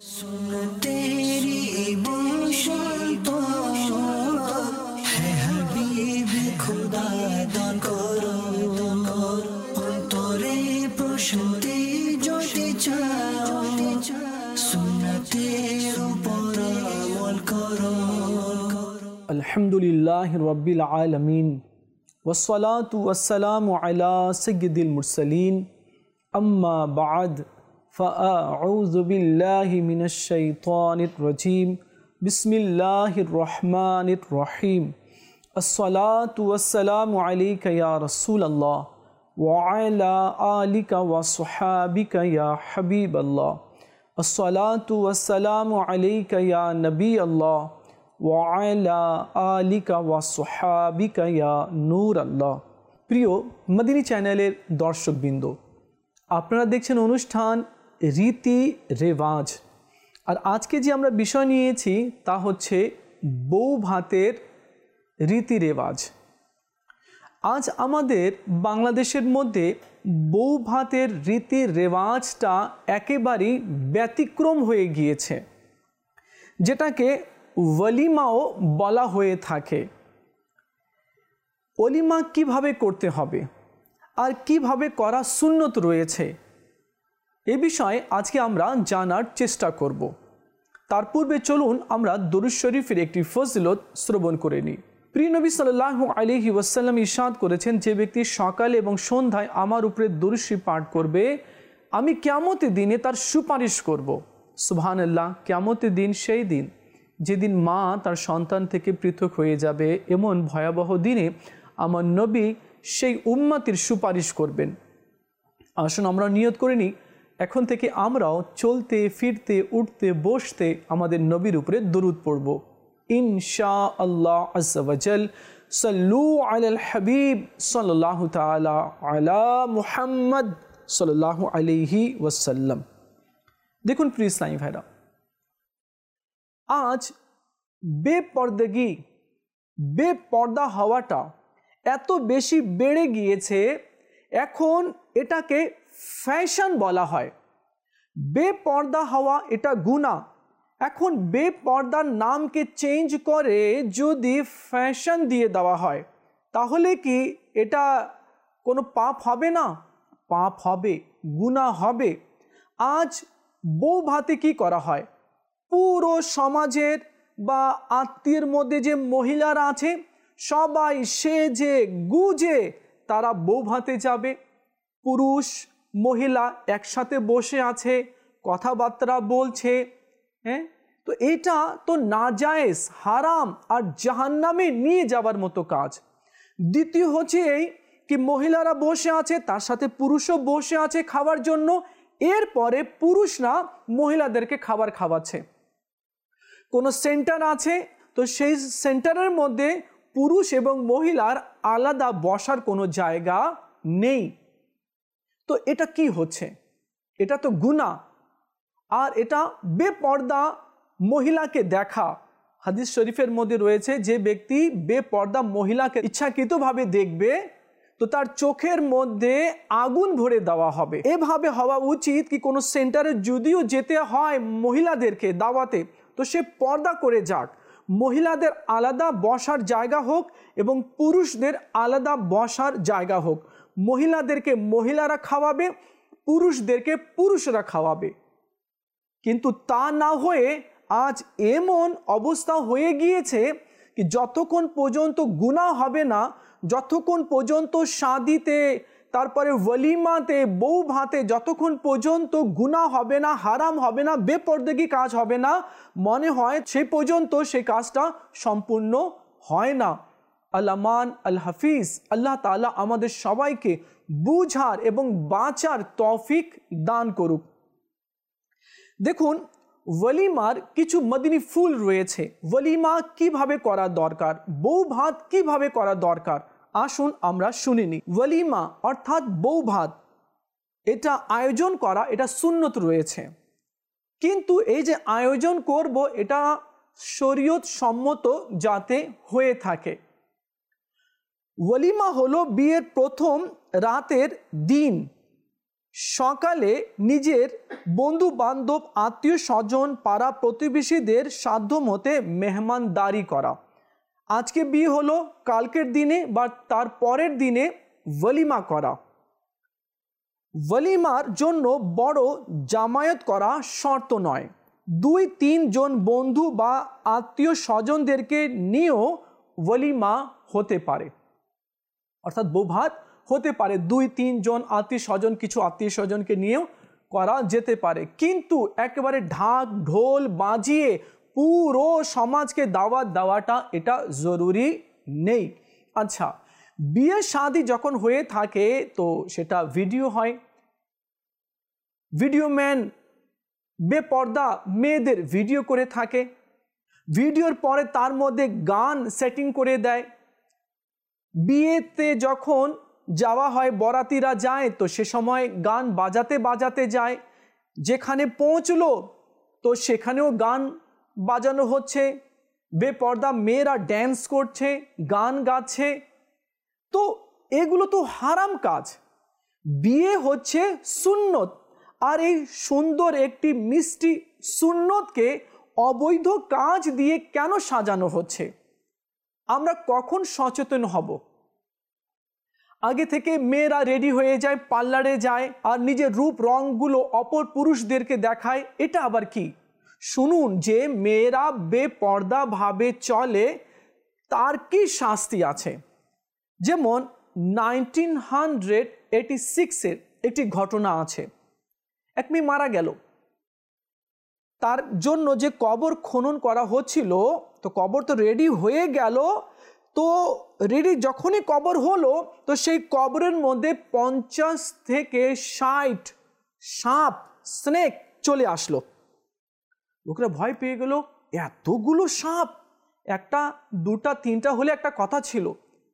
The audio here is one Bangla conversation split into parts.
तेरी बसंत है हबीब खुदा दान करो অন্তরে প্রশান্তি যদি চাও সুন্নতের উপর আমল করো। আলহামদুলিল্লাহি রাব্বিল আলামিন ওয়াসসালাতু ওয়াসসালামু আলা সাইয়্যিদিল মুরসালিন আম্মা বা'দ فأعوذ بالله من الشيطان الرجيم بسم الله الرحمن الرحيم الصلاة والسلام عليك يا رسول الله وعلى آلك وصحابك يا حبيب الله الصلاة والسلام عليك يا نبي الله وعلى آلك وصحابك يا نور الله। প্রিয় মদিনী চ্যানেলের দর্শকবৃন্দ, আপনারা দেখছেন অনুষ্ঠান রীতি রেওয়াজ। আর আজকে যে আমরা বিষয় নিয়েছি তা হচ্ছে বউ ভাতের রীতি রেওয়াজ। আজ আমাদের বাংলাদেশের মধ্যে বউ ভাতের রীতি রেওয়াজটা একেবারেই ব্যতিক্রম হয়ে গিয়েছে, যেটাকে ওলিমাও বলা হয়ে থাকে। ওলিমা কিভাবে করতে হবে আর কিভাবে করা সুন্নত রয়েছে, এ বিষয়ে আজকে আমরা জানার চেষ্টা করব। তার পূর্বে চলুন আমরা দরুদ শরীফের একটি ফজিলত শ্রবণ করে নিই। প্রিয় নবী সাল্লাল্লাহু আলাইহি ওয়াসাল্লাম ইরশাদ করেছেন, যে ব্যক্তি সকালে এবং সন্ধ্যায় আমার উপরে দরুদ শরীফ পাঠ করবে, আমি কিয়ামতের দিনে তার সুপারিশ করব। সুবহানাল্লাহ। কিয়ামতের দিন সেই দিন যেদিন মা তার সন্তান থেকে পৃথক হয়ে যাবে, এমন ভয়াবহ দিনে আমার নবী সেই উম্মতের সুপারিশ করবেন। আসুন আমরা নিয়ত করে নিই, এখন থেকে আমরাও চলতে ফিরতে উঠতে বসতে আমাদের নবীর উপরে দরুদ পড়ব ইনশাআল্লাহ আযজা ওয়া জাল। সাল্লু আলাল হাবিব সাল্লাল্লাহু তাআলা আলা মুহাম্মদ সাল্লাল্লাহু আলাইহি ওয়াসাল্লাম। দেখুন প্রিয় ইসলামী ভাইরা, আজ বেপর্দাগি বেপর্দা হওয়াটা এত বেশি বেড়ে গিয়েছে, এখন এটাকে ফ্যাশন বলা হয়। বেপর্দা হওয়া এটা গুনাহ। এখন বেপর্দার নামকে চেঞ্জ করে যদি ফ্যাশন দিয়ে দেওয়া হয়, তাহলে কি এটা কোনো পাপ হবে না? পাপ হবে, গুনাহ হবে। আজ বউ ভাতে কি করা হয়, পুরো সমাজের বা আত্মীয়ের মধ্যে যে মহিলারা আছে সবাই সেজে গুজে তারা বউ ভাতে যাবে। পুরুষ মহিলা একসাথে বসে আছে, কথাবার্তা বলছে। তো এটা তো নাজায়েজ, হারাম আর জাহান্নামে নিয়ে যাবার মতো কাজ। দ্বিতীয় হচ্ছে এই কি মহিলারা বসে আছে, তার সাথে পুরুষও বসে আছে খাওয়ার জন্য, এরপরে পুরুষরা মহিলাদেরকে খাবার খাওয়াচ্ছে। কোনো সেন্টার আছে, তো সেই সেন্টারের মধ্যে পুরুষ এবং মহিলার আলাদা বসার কোনো জায়গা নেই। তো এটা কি হচ্ছে? এটা তো গুনাহ, আর এটা বেপর্দা মহিলাকে দেখা। হাদিস শরীফের মধ্যে রয়েছে, যে ব্যক্তি বেপর্দা মহিলাকে ইচ্ছাকৃতভাবে দেখবে তো তার চোখের মধ্যে আগুন ভরে দেওয়া হবে। এভাবে হওয়া উচিত কি কোনো সেন্টারে যদিও যেতে হয় মহিলাদেরকে দাওয়াতে, তো সে পর্দা করে যাক। মহিলাদের আলাদা বসার জায়গা হোক এবং পুরুষদের আলাদা বসার জায়গা হোক। মহিলাদেরকে মহিলারা খাওয়াবে, পুরুষদেরকে পুরুষরা খাওয়াবে। কিন্তু তা না হয়ে আজ এমন অবস্থা হয়ে গিয়েছে কি যতক্ষণ পর্যন্ত গুনাহ হবে না, যতক্ষণ পর্যন্ত শাদিতে, তারপরে ওয়ালিমাতে, বউ ভাতে যতক্ষণ পর্যন্ত গুনাহ হবে না, হারাম হবে না, বেপরদেগি কাজ হবে না, মনে হয় সেই পর্যন্ত সেই কাজটা সম্পূর্ণ হয় না। আল-আমান আল-হাফিজ আল্লাহ তাআলা আমাদের সবাইকে বুঝার এবং বাঁচার তৌফিক দান করুক। দেখুন, ওয়ালিমার কিছু মদিনী ফুল রয়েছে। ওয়ালিমা কিভাবে করা দরকার, বউ ভাত কিভাবে করা দরকার, আসুন আমরা শুনে নিই। ওয়ালিমা অর্থাৎ বউ ভাত, এটা আয়োজন করা, এটা সুন্নত রয়েছে। কিন্তু এই যে আয়োজন করব, এটা শরীয়ত সম্মত যাতে হয়ে থাকে। ওয়ালিমা হলো বিয়ের প্রথম রাতের দিন সকালে নিজের বন্ধু বান্ধব আত্মীয় স্বজন পাড়া প্রতিবেশীদের সাধ্যমতে মেহমানদারি করা। আজকে বিয়ে হলো, কালকের দিনে বা তার পরের দিনে ওয়ালিমা করা। ওয়ালিমার জন্য বড় জামায়াত করা শর্ত নয়, 2-3 জন বন্ধু বা আত্মীয় স্বজনদেরকে নিয়েও ওয়ালিমা হতে পারে, অর্থাৎ বৌভাত হতে পারে। 2-3 জন আত্মীয় স্বজন, কিছু আত্মীয় স্বজনকে নিয়েও করা যেতে পারে, কিন্তু একেবারে ঢাক ঢোল বাজিয়ে পুরো সমাজকে দাওয়াত দেওয়াটা এটা জরুরি নেই। আচ্ছা, বিয়ে শাদী যখন হয়ে থাকে তো সেটা ভিডিও হয়, ভিডিও ম্যান বেপর্দা মেয়েদের ভিডিও করে থাকে, ভিডিওর পরে তার মধ্যে গান সেটিং করে দেয়। বিয়েতে যখন যাওয়া হয়, বরাতিরা যায়, তো সে সময় গান বাজাতে বাজাতে যায়, যেখানে পৌঁছলো তো সেখানেও গান বাজানো হচ্ছে, বেপর্দা মেয়েরা ড্যান্স করছে, গান গাচ্ছে। তো এগুলো তো হারাম কাজ। বিয়ে হচ্ছে সুন্নত, আর এই সুন্দর একটি মিষ্টি সুন্নতকে অবৈধ কাজ দিয়ে কেন সাজানো হচ্ছে? আমরা কখন সচেতন হব? আগে থেকে মেয়েরা রেডি হয়ে যায়, পার্লারে যায়, আর নিজের রূপ রঙগুলো অপর পুরুষদেরকে দেখায়, এটা আবার কি? শুনুন যে মেয়েরা বেপর্দাভাবে চলে তার কি শাস্তি আছে। যেমন 1986-এর একটি ঘটনা আছে। এক মেয়ে মারা গেল, তার জন্য যে কবর খনন করা হচ্ছিল, তো কবর তো রেডি হয়ে গেল, তো রেডি যখনই কবর হলো তো সেই কবরের মধ্যে 50 থেকে 60 সাপ, স্নেক চলে আসলো। লোকেরা ভয় পেয়ে গেল, এতগুলো সাপ, একটা দুটা তিনটা হলে একটা কথা ছিল,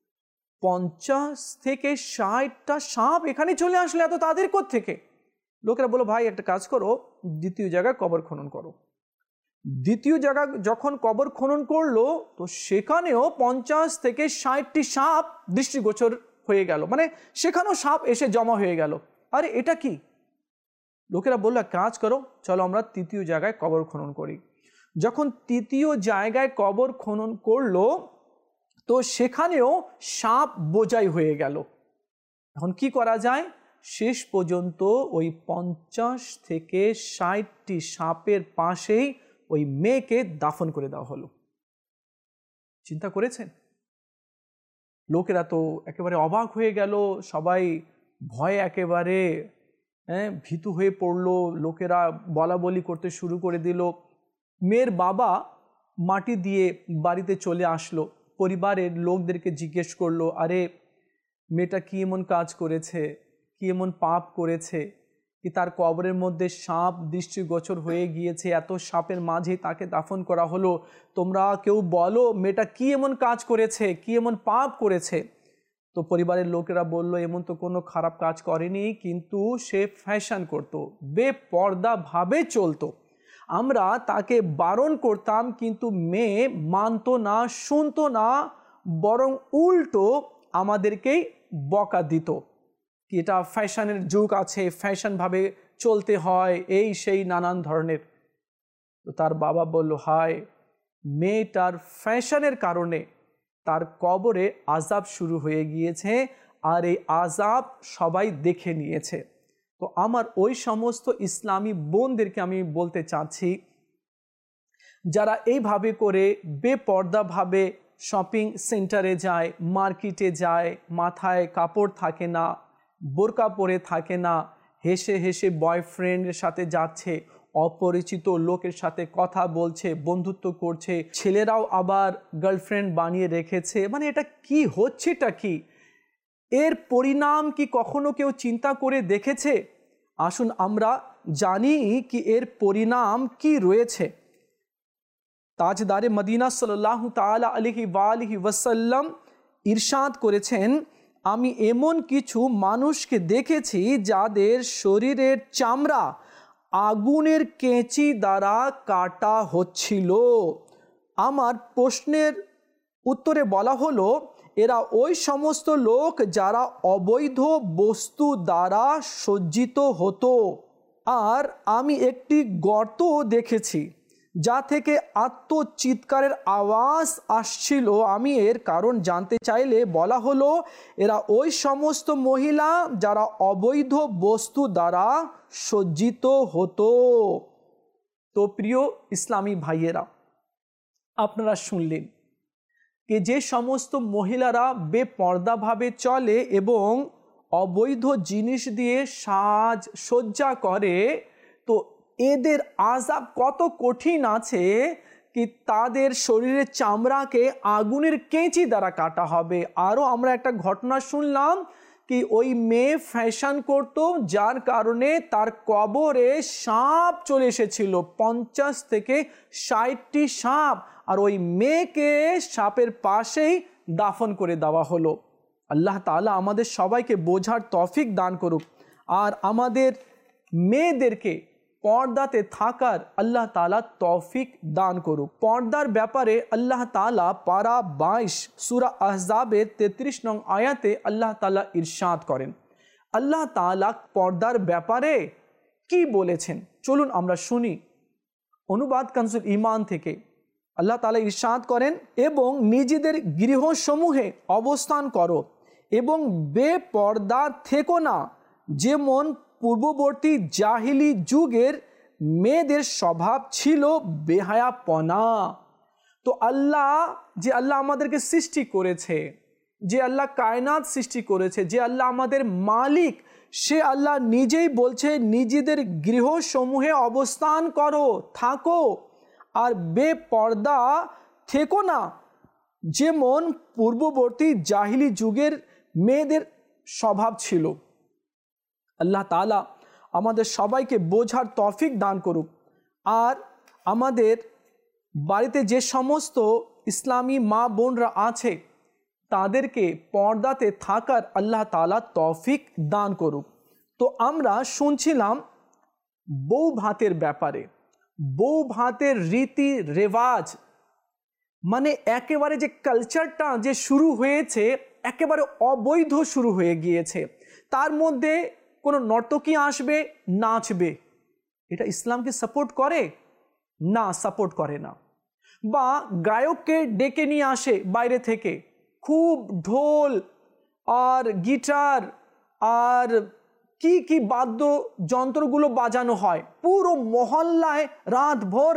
50 থেকে 60টা সাপ এখানে চলে আসলে এত তাদের কোত্থেকে? লোকেরা বলো, ভাই একটা কাজ করো, দ্বিতীয় জায়গায় কবর খনন করো। দ্বিতীয় জায়গা যখন কবর খনন করলো তো সেখানেও 50 থেকে 60টি সাপ দৃষ্টিগোচর হয়ে গেল, মানে সেখানেও সাপ এসে জমা হয়ে গেল। আরে এটা কি? লোকেরা বললো, কাজ করো, চলো আমরা তৃতীয় জায়গায় কবর খনন করি। যখন তৃতীয় জায়গায় কবর খনন করলো তো সেখানেও সাপ বোঝাই হয়ে গেল। এখন কি করা যায়? শেষ পর্যন্ত ওই 50 থেকে 60টি সাপের পাশেই ওই মেয়েকে দাফন করে দেওয়া হলো। চিন্তা করেছেন? লোকেরা তো একেবারে অবাক হয়ে গেল, সবাই ভয়ে একেবারে ভীতু হয়ে পড়লো। লোকেরা বলা বলি করতে শুরু করে দিল। মেয়ের বাবা মাটি দিয়ে বাড়িতে চলে আসলো, পরিবারের লোকদেরকে জিজ্ঞেস করলো, আরে মেয়েটা কি এমন কাজ করেছে, কি এমন পাপ করেছে কি তার কবরের মধ্যে সাপ দৃষ্টিগোচর হয়ে গিয়েছে, এত সাপের মাঝে তাকে দাফন করা হলো, তোমরা কেউ বলো মেয়েটা কি এমন কাজ করেছে, কি এমন পাপ করেছে? তো পরিবারের লোকেরা বলল, এমন তো কোনো খারাপ কাজ করেনি, কিন্তু সে ফ্যাশন করত, বেপর্দাভাবে চলতো। আমরা তাকে বারণ করতাম, কিন্তু মেয়ে মানতো না, শুনতো না, বরং উল্টো আমাদেরকেই বকা দিত কি এটা ফ্যাশনের যুগ আছে, ফ্যাশনভাবে চলতে হয়, এই সেই নানান ধরনের। তো তার বাবা বলল, হায়, মেয়েটার ফ্যাশনের কারণে তার কবরে আযাব শুরু হয়ে গিয়েছে, আর এই আযাব সবাই দেখে নিয়েছে। তো আমার ওই সমস্ত ইসলামী বোনদেরকে আমি বলতে চাচ্ছি, যারা এইভাবে করে বেপর্দাভাবে শপিং সেন্টারে যায়, মার্কেটে যায়, মাথায় কাপড় থাকে না, বোরকা পরে থাকে না, হেসে হেসে বয়ফ্রেন্ডের সাথে যাচ্ছে, অপরিচিত লোকের সাথে কথা বলছে, বন্ধুত্ব করছে, ছেলেরাও আবার গার্লফ্রেন্ড বানিয়ে রেখেছে, মানে এটা কি হচ্ছেটা কি? এর পরিণাম কি কখনো কেউ চিন্তা করে দেখেছে? আসুন আমরা জানি কি এর পরিণাম কি রয়েছে। তাজদারে মদিনা সাল্লাল্লাহু তাআলা আলাইহি ওয়াসাল্লাম ইরশাদ করেছেন, আমি এমন কিছু মানুষকে দেখেছি যাদের শরীরের চামড়া আগুনের কেঁচি দ্বারা কাটা হচ্ছিল। আমার প্রশ্নের উত্তরে বলা হলো, এরা ওই সমস্ত লোক যারা অবৈধ বস্তু দ্বারা সজ্জিত হতো। আর আমি একটি গর্ত দেখেছি যা থেকে আত্মচিৎকারের আওয়াজ আসছিল। আমি এর কারণ জানতে চাইলে বলা হলো, এরা ওই সমস্ত মহিলা যারা অবৈধ বস্তু দ্বারা সজ্জিত হতো। তো প্রিয় ইসলামী ভাইয়েরা, আপনারা শুনলেন যে যে সমস্ত মহিলারা বেপর্দাভাবে চলে এবং অবৈধ জিনিস দিয়ে সাজসজ্জা করে, তো এদের আযাব কত কঠিন আছে কি তাদের শরীরের চামড়াকে আগুনের কেঁচি দ্বারা কাটা হবে। আরও আমরা একটা ঘটনা শুনলাম কি ওই মেয়ে ফ্যাশন করতো, যার কারণে তার কবরে সাপ চলে এসেছিল, 50 থেকে 60টি সাপ, আর ওই মেয়েকে সাপের পাশেই দাফন করে দেওয়া হলো। আল্লাহ তাআলা আমাদের সবাইকে বোঝার তৌফিক দান করুক, আর আমাদের মেয়েদেরকে পর্দাতে থাকার আল্লাহ তাআলা তৌফিক দান করুক। পর্দার ব্যাপারে আল্লাহ তাআলা পারা 22 সূরা আহজাবের 33 নং আয়াতে আল্লাহ তাআলা ইরশাদ করেন। আল্লাহ তাআলা পর্দার ব্যাপারে কি বলেছেন চলুন আমরা শুনি। অনুবাদ কানজুল ঈমান থেকে আল্লাহ তাআলা ইরশাদ করেন, এবং নিজেদের গৃহসমূহে অবস্থান করো এবং বেপর্দা থেকো না, যেমন পূর্ববর্তী জাহিলি যুগের মেয়েদের স্বভাব ছিল বেহায়াপনা। তো আল্লাহ আমাদেরকে সৃষ্টি করেছে, যে আল্লাহ কায়নাত সৃষ্টি করেছে, যে আল্লাহ আমাদের মালিক, সে আল্লাহ নিজেই বলছে নিজেদের গৃহসমূহে অবস্থান করো, থাকো আর বেপর্দা থেকো না, যেমন পূর্ববর্তী জাহিলি যুগের মেয়েদের স্বভাব ছিল। আল্লাহ তাআলা আমাদের সবাইকে বোঝার তৌফিক দান করুক, আর আমাদের বাড়িতে যে সমস্ত ইসলামী মা বোনরা আছে তাদেরকে পর্দাতে থাকার আল্লাহ তাআলা তৌফিক দান করুক। তো আমরা শুনছিলাম বউ ভাতের ব্যাপারে। বউ ভাতের রীতি রেওয়াজ মানে একেবারে যে কালচারটা যে শুরু হয়েছে একেবারে অবৈধ শুরু হয়ে গিয়েছে। তার মধ্যে কোনো নর্তকী আসবে, নাচবে, এটা ইসলামকে সাপোর্ট করে না, সাপোর্ট করে না। বা গায়ককে ডেকে নিয়ে আসে বাইরে থেকে, খুব ঢোল আর গিটার আর কি কি বাদ্য যন্ত্রগুলো বাজানো হয়, পুরো মহল্লায় রাতভর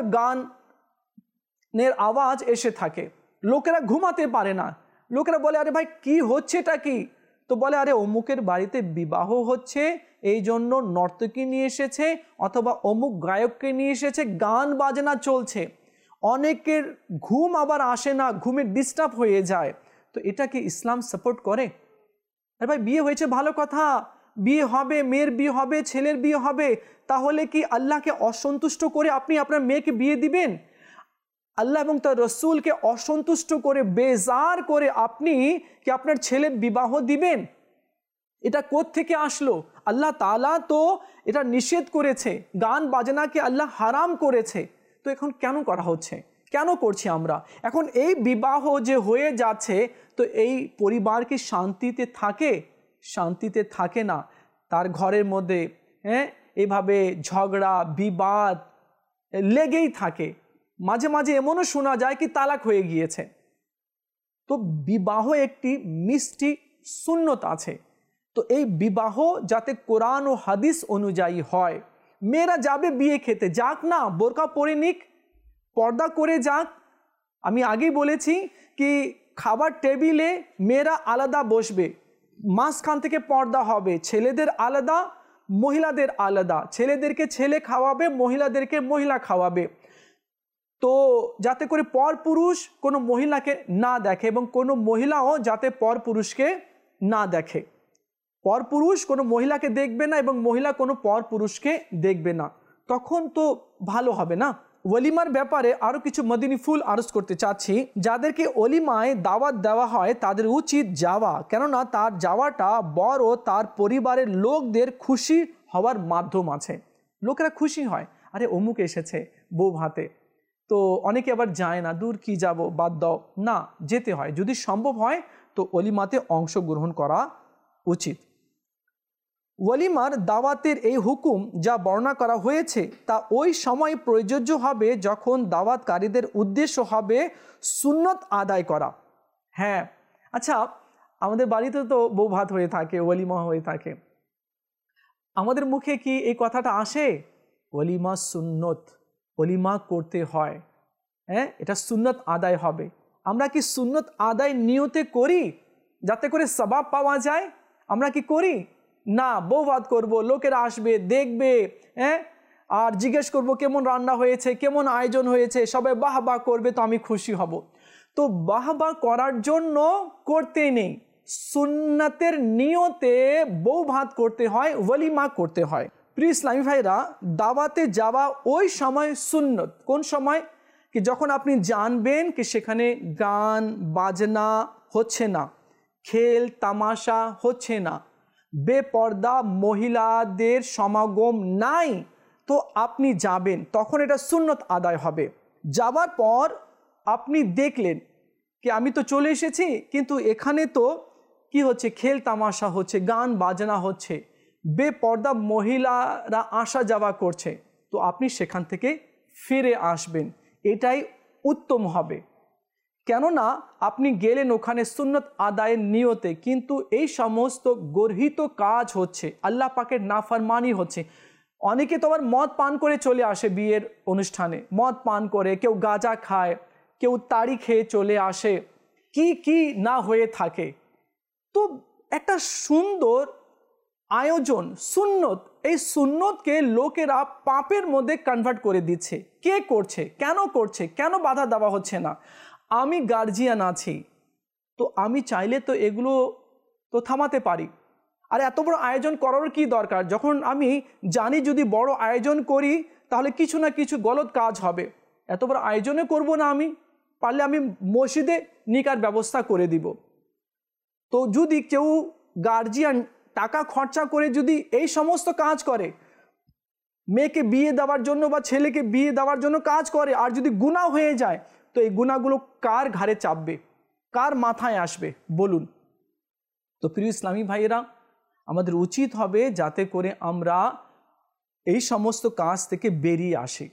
গানের আওয়াজ এসে থাকে, লোকেরা ঘুমাতে পারে না। লোকেরা বলে, আরে ভাই কি হচ্ছে এটা কি? তো বলে, আরে অমুকের বাড়িতে বিবাহ হচ্ছে, এই জন্য নর্তকী নিয়ে এসেছে, অথবা অমুক গায়ককে নিয়ে এসেছে, গান বাজনা চলছে। অনেকের ঘুম আবার আসে না, ঘুমে ডিস্টার্ব হয়ে যায়। তো এটা কি ইসলাম সাপোর্ট করে? আরে ভাই বিয়ে হয়েছে ভালো কথা, বিয়ে হবে, মেয়ের বিয়ে হবে, ছেলের বিয়ে হবে, তাহলে কি আল্লাহকে অসন্তুষ্ট করে আপনি আপনার মেয়েকে বিয়ে দিবেন? আল্লাহ এবং তার রসুলকে অসন্তুষ্ট করে বেজার করে আপনি কি আপনার ছেলের বিবাহ দিবেন? এটা কোত্থেকে আসলো? আল্লাহ তাআলা তো এটা নিষেধ করেছে, গান বাজনাকে আল্লাহ হারাম করেছে। তো এখন কেন করা হচ্ছে, কেন করছি আমরা? এখন এই বিবাহ যে হয়ে যাচ্ছে, তো এই পরিবার কি শান্তিতে থাকে? শান্তিতে থাকে না। তার ঘরের মধ্যে এভাবে ঝগড়া বিবাদ লেগেই থাকে। মাঝে মাঝে এমনও শোনা যায় কি তালাক হয়ে গিয়েছে। তো বিবাহ একটি মিষ্টি সুন্নত আছে। তো এই বিবাহ যাতে কোরআন ও হাদিস অনুযায়ী হয়। মেয়েরা যাবে বিয়ে খেতে, যাক না, বোরকা পরে নিক, পর্দা করে যাক। আমি আগেই বলেছি কি খাবার টেবিলে মেয়েরা আলাদা বসবে, মাঝখান থেকে পর্দা হবে, ছেলেদের আলাদা মহিলাদের আলাদা, ছেলেদেরকে ছেলে খাওয়াবে, মহিলাদেরকে মহিলা খাওয়াবে। তো যাতে করে পরপুরুষ কোনো মহিলাকে না দেখে এবং কোনো মহিলাও যাতে পরপুরুষকে না দেখে। পরপুরুষ কোনো মহিলাকে দেখবে না এবং মহিলা কোনো পরপুরুষকে দেখবে না, তখন তো ভালো হবে না। ওলিমার ব্যাপারে আরও কিছু মদিনী ফুল আরজ করতে চাচ্ছি। যাদেরকে ওলিমায় দাওয়াত দেওয়া হয় তাদের উচিত যাওয়া, কেননা তার যাওয়াটা বড় তার পরিবারের লোকদের খুশি হওয়ার মাধ্যম আছে। লোকেরা খুশি হয়, আরে অমুক এসেছে বউ ভাতে। তো অনেকে আবার যায় না, দূর কি যাব, বাদ দাও, না যেতে হয়। যদি সম্ভব হয় তো ওলিমাতে অংশগ্রহণ করা উচিত। ওলিমার দাওয়াতের এই হুকুম যা বর্ণনা করা হয়েছে তা ওই সময় প্রযোজ্য হবে যখন দাওয়াতকারীদের উদ্দেশ্য হবে সুন্নত আদায় করা। হ্যাঁ, আচ্ছা, আমাদের বাড়িতে তো বউ ভাত হয়ে থাকে, ওলিমা হয়ে থাকে, আমাদের মুখে কি এই কথাটা আসে? ওলিমা সুন্নত, ওলিমা করতে হয়, হ্যাঁ, এটা সুন্নত আদায় হবে। আমরা কি সুন্নত আদায় নিয়তে করি যাতে করে সওয়াব পাওয়া যায়? আমরা কি করি? না, বউ ভাত করবো, লোকেরা আসবে, দেখবে, হ্যাঁ, আর জিজ্ঞেস করবো কেমন রান্না হয়েছে, কেমন আয়োজন হয়েছে, সবাই বাহ বাহ করবে তো আমি খুশি হব। তো বাহ বাহ করার জন্য করতে নেই, সুন্নতের নিয়তে বউ ভাত করতে হয়, ওলিমা করতে হয়। প্রিয় ইসলামী ভাইরা, দাওয়াতে যাওয়া ওই সময় সুন্নত। কোন সময়? কি যখন আপনি জানবেন কি সেখানে গান বাজনা হচ্ছে না, খেল তামাশা হচ্ছে না, বেপর্দা মহিলাদের সমাগম নাই, তো আপনি যাবেন, তখন এটা সুন্নত আদায় হবে। যাবার পর আপনি দেখলেন কি আমি তো চলে এসেছি, কিন্তু এখানে তো কি হচ্ছে, খেল তামাশা হচ্ছে, গান বাজনা হচ্ছে, বেপর্দা মহিলারা আসা যাওয়া করছে, তো আপনি সেখান থেকে ফিরে আসবেন, এটাই উত্তম হবে। কেননা আপনি গেলেন ওখানে সুন্নত আদায়ের নিয়তে, কিন্তু এই সমস্ত গর্হিত কাজ হচ্ছে, আল্লাহ পাকের নাফরমানি হচ্ছে। অনেকে তো আবার মদ পান করে চলে আসে বিয়ের অনুষ্ঠানে, মদ পান করে, কেউ গাঁজা খায়, কেউ তাড়ি খেয়ে চলে আসে, কি কি না হয়ে থাকে। তো একটা সুন্দর আয়োজন সুন্নত, এই সুন্নতকে লোকেরা পাপের মধ্যে কনভার্ট করে দিচ্ছে। কে করছে, কেন করছে, কেন বাধা দেওয়া হচ্ছে না? আমি গার্জিয়ান আছি, তো আমি চাইলে তো এগুলো তো থামাতে পারি। আর এত বড় আয়োজন করার কি দরকার? যখন আমি জানি যদি বড় আয়োজন করি তাহলে কিছু না কিছু গলত কাজ হবে, এত বড় আয়োজনে করব না। আমি পারলে আমি মসজিদে নিকার ব্যবস্থা করে দিব। তো যদি কেউ গার্জিয়ান টাকা খরচা করে যদি এই সমস্ত কাজ করে, মেয়েকে বিয়ে দেওয়ার জন্য বা ছেলেকে বিয়ে দেওয়ার জন্য কাজ করে, আর যদি গুনাহ হয়ে যায়, তো এই গুনাহগুলো কার ঘাড়ে চাপবে, কার মাথায় আসবে বলুন? তো প্রিয় ইসলামী ভাইয়েরা, আমাদের উচিত হবে যাতে করে আমরা এই সমস্ত কাজ থেকে বেরিয়ে আসি।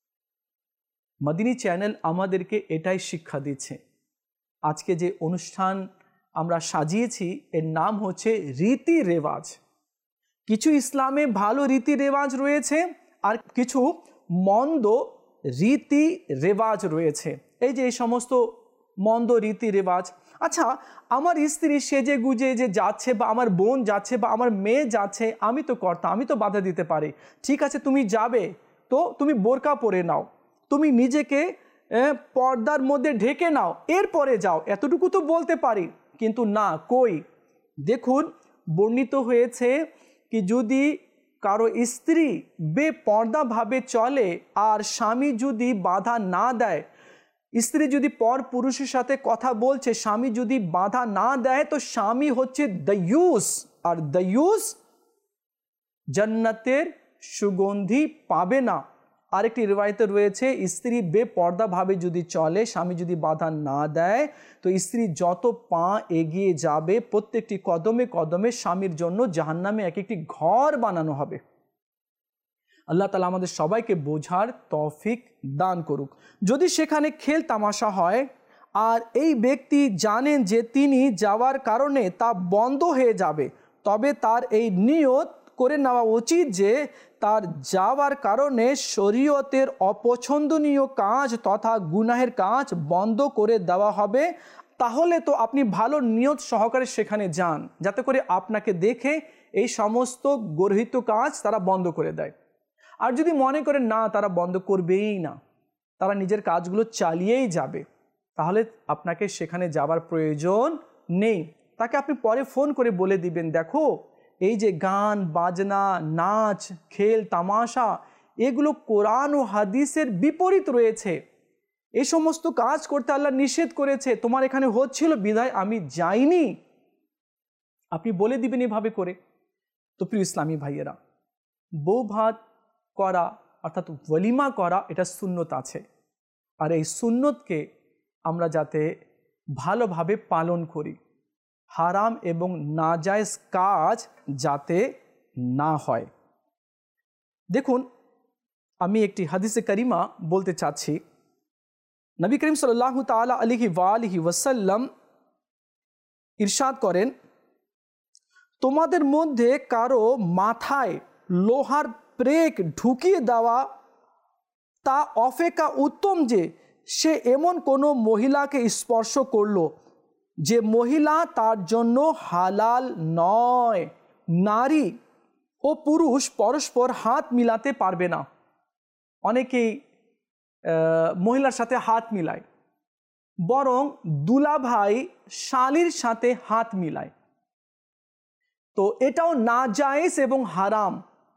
মদিনী চ্যানেল আমাদেরকে এটাই শিক্ষা দিচ্ছে। আজকে যে অনুষ্ঠান আমরা সাজিয়েছি এর নাম হচ্ছে রীতি রেওয়াজ। কিছু ইসলামে ভালো রীতি রেওয়াজ রয়েছে আর কিছু মন্দ রীতি রেওয়াজ রয়েছে। এই যে এই সমস্ত মন্দ রীতি রেওয়াজ, আচ্ছা, আমার স্ত্রী সেজে গুজে যে যাচ্ছে, বা আমার বোন যাচ্ছে, বা আমার মেয়ে যাচ্ছে, আমি তো কর্তা, আমি তো বাধা দিতে পারি। ঠিক আছে, তুমি যাবে তো তুমি বোরকা পরে নাও, তুমি নিজেকে পর্দার মধ্যে ঢেকে নাও, এরপরে যাও, এতটুকু তো বলতে পারি। কিন্তু না, কই, দেখুন বর্ণিত হয়েছে কি যদি কারো স্ত্রী বেপর্দাভাবে চলে আর স্বামী যদি বাধা না দেয়, স্ত্রী যদি পর পুরুষের সাথে কথা বলছে, স্বামী যদি বাধা না দেয়, তো স্বামী হচ্ছে দায়ুস, আর দায়ুস জান্নাতের সুগন্ধি পাবে না। আরেকটি রিওয়ায়েতে রয়েছে, স্ত্রী বেপর্দাভাবে যদি চলে, স্বামী যদি বাধা না দেয়, তো স্ত্রী যত পা এগিয়ে যাবে, প্রত্যেকটি কদমে কদমে স্বামীর জন্য জাহান্নামে এক একটি ঘর বানানো হবে। আল্লাহ তাআলা আমাদের সবাইকে বোঝার তৌফিক দান করুক। যদি সেখানে খেল তামাশা হয় আর এই ব্যক্তি জানেন যে তিনি যাওয়ার কারণে তা বন্ধ হয়ে যাবে, তবে তার এই নিয়ত করে নেওয়া উচিত যে তার যাওয়ার কারণে শরীয়তের অপছন্দনীয় কাজ তথা গুনাহের কাজ বন্ধ করে দেওয়া হবে। তাহলে তো আপনি ভালো নিয়ত সহকারে সেখানে যান, যাতে করে আপনাকে দেখে এই সমস্ত গর্হিত কাজ তারা বন্ধ করে দেয়। আর যদি মনে করেন না, তারা বন্ধ করবেই না, তারা নিজের কাজগুলো চালিয়েই যাবে, তাহলে আপনাকে সেখানে যাবার প্রয়োজন নেই। তাকে আপনি পরে ফোন করে বলে দিবেন, দেখো এই যে গান বাজনা নাচ খেল তামাশা, এগুলো কোরআন ও হাদিসের বিপরীত রয়েছে, এই সমস্ত কাজ করতে আল্লাহ নিষেধ করেছে, তোমার এখানে হচ্ছিল বিধায় আমি যাইনি। আপনি বলে দিবেন এভাবে করে। তো প্রিয় ইসলামী ভাইয়েরা, বউ ভাত করা অর্থাৎ ওয়ালিমা করা এটা সুন্নত আছে, আর এই সুন্নতকে আমরা যাতে ভালোভাবে পালন করি, হারাম এবং নাজায়েজ কাজ যাতে না হয়। দেখুন, আমি একটি হাদিসে কারিমা বলতে চাচ্ছি। নবী করিম সাল্লাল্লাহু তাআলা আলাইহি ওয়াসাল্লাম ইরশাদ করেন, তোমাদের মধ্যে কারো মাথায় লোহার প্রেক ঢুকিয়ে দেওয়া তা অপেক্ষা উত্তম যে সে এমন কোনো মহিলাকে স্পর্শ করলো যে মহিলা তার জন্য হালাল নয়। নারী ও পুরুষ পরস্পর হাত মিলাতে পারবে না। অনেকেই মহিলার সাথে হাত মিলায়, বরং দুলাভাই শালীর সাথে হাত মিলায়। তো এটাও নাজায়েজ এবং হারাম।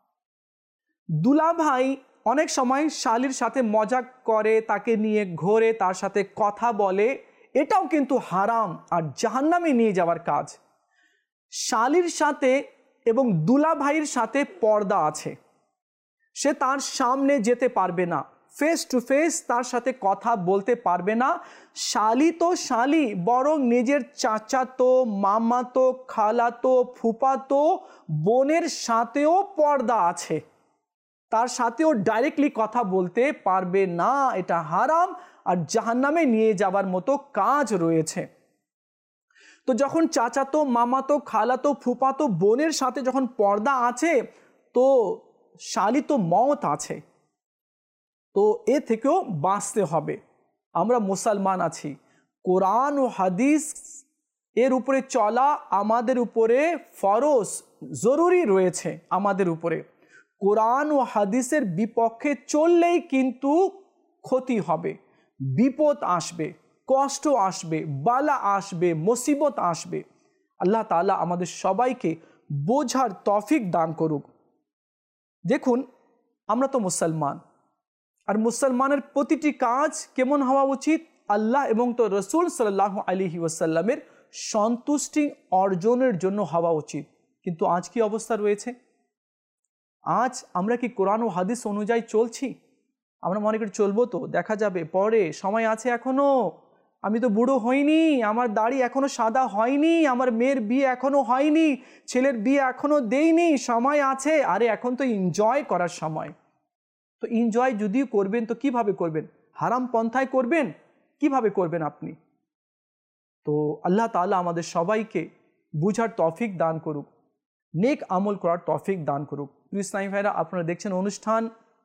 দুলাভাই অনেক সময় শালীর সাথে মজা করে, তাকে নিয়ে ঘোরে, তার সাথে কথা বলে, এটাও কিন্তু হারাম আর জাহান্নামে নিয়ে যাওয়ার কাজ। শালীর সাথে এবং দুলাভাইয়ের সাথে পর্দা আছে, সে তার সামনে যেতে পারবে না, ফেস টু ফেস তার সাথে কথা বলতে পারবে না। শালী তো শালী, বরং নিজের চাচাতো, মামাতো, খালাতো, ফুপাতো বোনের সাথেও পর্দা আছে, তার সাথেও ডাইরেক্টলি কথা বলতে পারবে না। এটা হারাম আর জাহান্নামে নিয়ে যাবার মতো কাজ রয়েছে। তো যখন চাচাতো, মামাতো, খালাতো, ফুপাতো বোনের সাথে যখন পর্দা আছে, তো শালী তো মওত আছে, তো এ থেকেও বাঁচতে হবে। আমরা মুসলমান আছি, কোরআন ও হাদিস এর উপরে চলা আমাদের উপরে ফরজ, জরুরি রয়েছে আমাদের উপরে। কোরআন ও হাদিসের বিপক্ষে চললেই কিন্তু ক্ষতি হবে, বিপদ আসবে, কষ্ট আসবে, বালা আসবে, মুসিবত আসবে। আল্লাহ তাআলা আমাদের সবাইকে বোঝার তৌফিক দান করুক। দেখুন, আমরা তো মুসলমান, আর মুসলমানের প্রতিটি কাজ কেমন হওয়া উচিত? আল্লাহ এবং তো রসুল সাল্লাল্লাহু আলাইহি ওয়াসাল্লামের সন্তুষ্টি অর্জনের জন্য হওয়া উচিত। কিন্তু আজ কি অবস্থা রয়েছে? আজ আমরা কি কোরআন ও হাদিস অনুযায়ী চলছি? আমরা মনে করি চলবো, তো দেখা যাবে পরে, সময় আছে এখনো, আমি তো বুড়ো হইনি, আমার দাড়ি এখনো সাদা হয়নি, আমার মেয়ের বিয়ে এখনো হয়নি, ছেলের বিয়ে এখনো দেইনি, সময় আছে। আরে এখন তো এনজয় করার সময়। তো এনজয় যদিও করবেন, তো কিভাবে করবেন? হারাম পন্থায় করবেন? কিভাবে করবেন আপনি? তো আল্লাহ তাআলা আমাদের সবাইকে বুঝার তৌফিক দান করুক, নেক আমল করার তৌফিক দান করুক। ইসলামী ভাইরা, আপনারা দেখছেন অনুষ্ঠান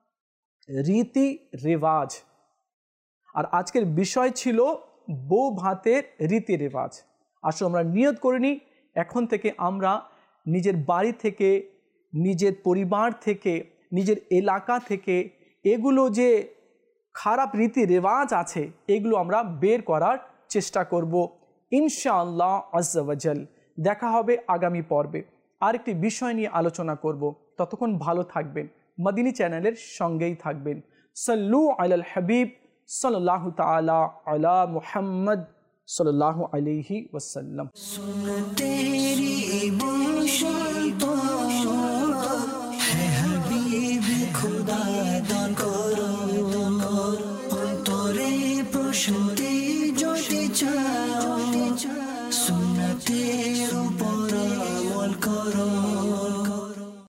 রীতি রেওয়াজ, আর আজকের বিষয় ছিল বউ ভাতের রীতি রেওয়াজ। আসলে আমরা নিয়ত করে নিই, এখন থেকে আমরা নিজের বাড়ি থেকে, নিজের পরিবার থেকে, নিজের এলাকা থেকে এগুলো যে খারাপ রীতি রেওয়াজ আছে, এগুলো আমরা বের করার চেষ্টা করব ইনশাআল্লাহ আজ্জা ওয়া জাল। দেখা হবে আগামী পর্বে, আরেকটি বিষয় নিয়ে আলোচনা করব। ততক্ষণ ভালো থাকবেন, মদিনী চ্যানেলের সঙ্গেই থাকবেন। সাল্লু আলাল হাবিব সাল্লাল্লাহু তাআলা আলা মুহাম্মদ সাল্লাল্লাহু আলাইহি ওয়াসাল্লাম।